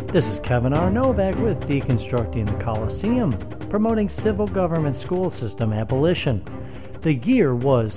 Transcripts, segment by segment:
This is Kevin R. Novak with Deconstructing the Coliseum, promoting civil government school system abolition. The year was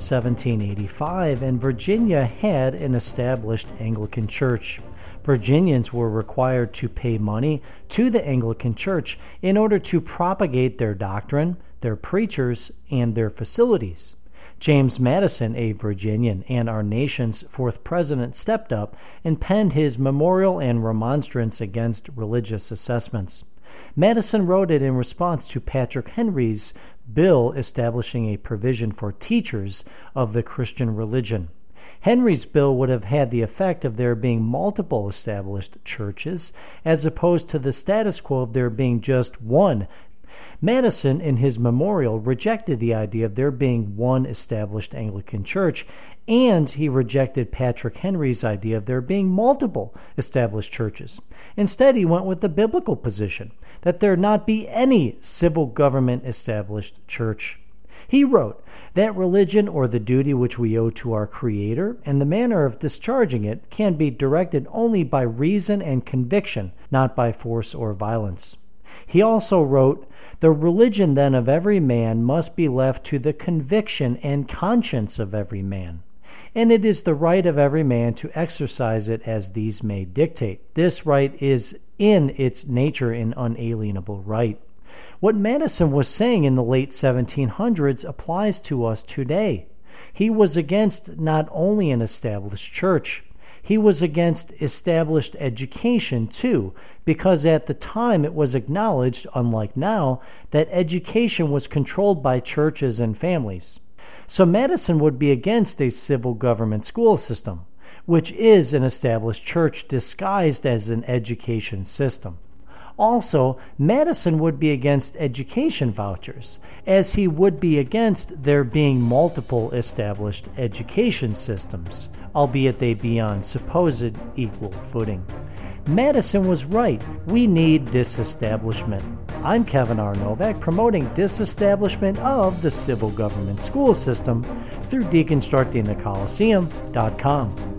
1785, and Virginia had an established Anglican church. Virginians were required to pay money to the Anglican Church in order to propagate their doctrine, their preachers, and their facilities. James Madison, a Virginian and our nation's fourth president, stepped up and penned his memorial and remonstrance against religious assessments. Madison wrote it in response to Patrick Henry's bill establishing a provision for teachers of the Christian religion. Henry's bill would have had the effect of there being multiple established churches, as opposed to the status quo of there being just one. Madison, in his memorial, rejected the idea of there being one established Anglican church, and he rejected Patrick Henry's idea of there being multiple established churches. Instead, he went with the biblical position that there not be any civil government established church. He wrote that religion, or the duty which we owe to our Creator, and the manner of discharging it, can be directed only by reason and conviction, not by force or violence. He also wrote, "The religion then of every man must be left to the conviction and conscience of every man, and it is the right of every man to exercise it as these may dictate. This right is in its nature an unalienable right." What Madison was saying in the late 1700s applies to us today. He was against not only an established church, he was against established education too, because at the time it was acknowledged, unlike now, that education was controlled by churches and families. So Madison would be against a civil government school system, which is an established church disguised as an education system. Also, Madison would be against education vouchers, as he would be against there being multiple established education systems, albeit they be on supposed equal footing. Madison was right. We need disestablishment. I'm Kevin R. Novak, promoting disestablishment of the civil government school system through DeconstructingTheColiseum.com.